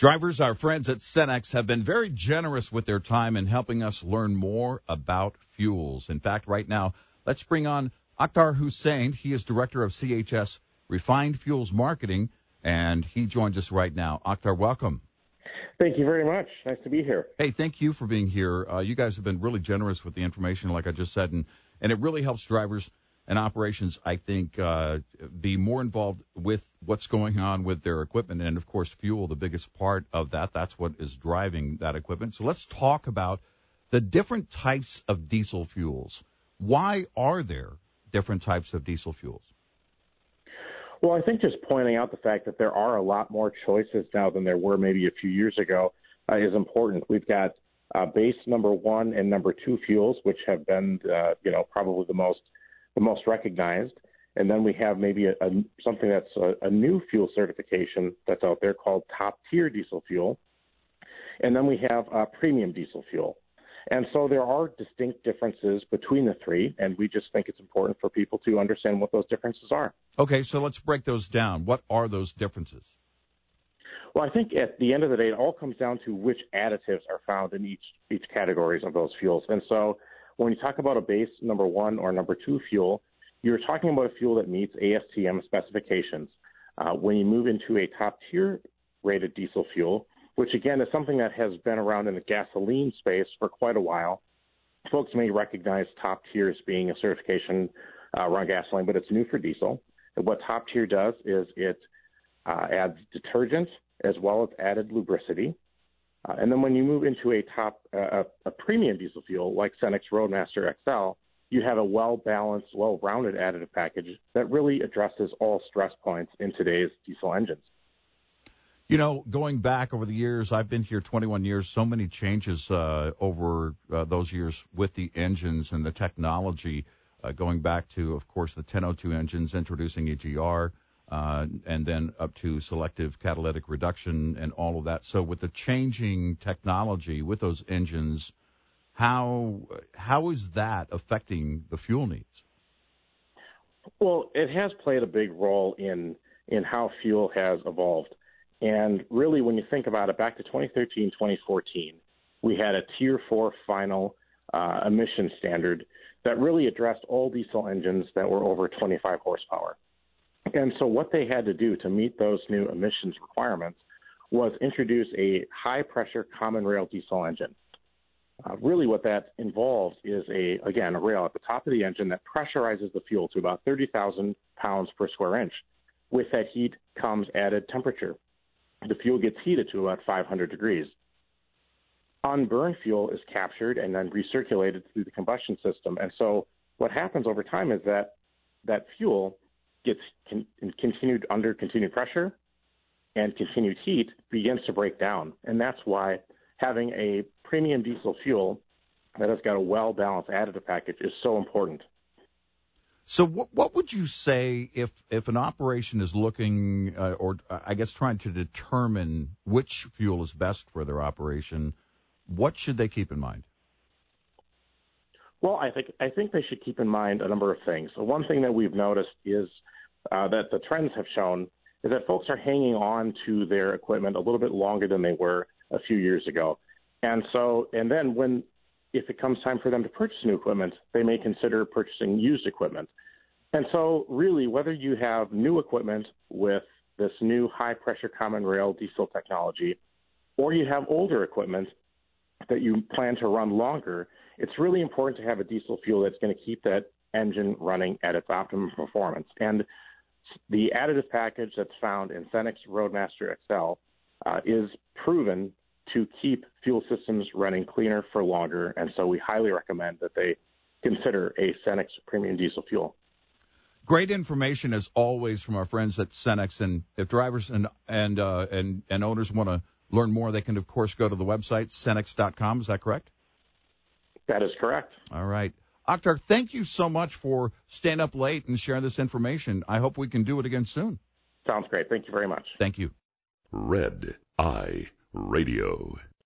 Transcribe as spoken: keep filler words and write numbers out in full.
Drivers, our friends at Cenex have been very generous with their time in helping us learn more about fuels. In fact, right now, let's bring on Akhtar Hussain. He is Director of C H S Refined Fuels Marketing, and he joins us right now. Akhtar, welcome. Thank you very much. Nice to be here. Hey, thank you for being here. Uh, you guys have been really generous with the information, like I just said, and, and it really helps drivers and operations, I think, uh, be more involved with what's going on with their equipment. And, of course, fuel, the biggest part of that. That's what is driving that equipment. So let's talk about the different types of diesel fuels. Why are there different types of diesel fuels? Well, I think just pointing out the fact that there are a lot more choices now than there were maybe a few years ago uh, is important. We've got uh, base number one and number two fuels, which have been, uh, you know, probably the most the most recognized. And then we have maybe a, a, something that's a, a new fuel certification that's out there called top tier diesel fuel. And then we have uh, premium diesel fuel. And so there are distinct differences between the three, and we just think it's important for people to understand what those differences are. Okay, so let's break those down. What are those differences? Well, I think at the end of the day, it all comes down to which additives are found in each each categories of those fuels. And so when you talk about a base number one or number two fuel, you're talking about a fuel that meets A S T M specifications. Uh, when you move into a top tier rated diesel fuel, which again is something that has been around in the gasoline space for quite a while, folks may recognize top tier as being a certification uh, around gasoline, but it's new for diesel. And what top tier does is it uh, adds detergent as well as added lubricity. Uh, and then when you move into a top, uh, a premium diesel fuel like Cenex Roadmaster X L, you have a well-balanced, well-rounded additive package that really addresses all stress points in today's diesel engines. You know, going back over the years, I've been here twenty-one years, so many changes uh, over uh, those years with the engines and the technology, uh, going back to, of course, the ten oh two engines introducing E G R, uh, and then up to selective catalytic reduction and all of that. So with the changing technology with those engines, how how is that affecting the fuel needs? Well, it has played a big role in in how fuel has evolved. And really, when you think about it, back to twenty thirteen, twenty fourteen, we had a Tier four final uh, emission standard that really addressed all diesel engines that were over twenty-five horsepower. And so what they had to do to meet those new emissions requirements was introduce a high-pressure common rail diesel engine. Uh, really what that involves is, a again, a rail at the top of the engine that pressurizes the fuel to about thirty thousand pounds per square inch. With that heat comes added temperature. The fuel gets heated to about five hundred degrees. Unburned fuel is captured and then recirculated through the combustion system. And so what happens over time is that that fuel gets con- continued under continued pressure, and continued heat begins to break down. And that's why having a premium diesel fuel that has got a well-balanced additive package is so important. So what, what would you say if, if an operation is looking uh, or uh, I guess trying to determine which fuel is best for their operation, what should they keep in mind? Well, I think I think they should keep in mind a number of things. So one thing that we've noticed is uh, that the trends have shown is that folks are hanging on to their equipment a little bit longer than they were a few years ago. And so, and then when if it comes time for them to purchase new equipment, they may consider purchasing used equipment. And so really, whether you have new equipment with this new high-pressure common rail diesel technology, or you have older equipment that you plan to run longer, it's really important to have a diesel fuel that's going to keep that engine running at its optimum performance. And the additive package that's found in Cenex Roadmaster X L uh, is proven to keep fuel systems running cleaner for longer, and so we highly recommend that they consider a Cenex premium diesel fuel. Great information as always from our friends at Cenex, and if drivers and and uh, and, and owners want to learn more, they can of course go to the website cenex dot com. Is that correct? That is correct. All right. Akhtar, thank you so much for staying up late and sharing this information. I hope we can do it again soon. Sounds great. Thank you very much. Thank you. Red Eye Radio.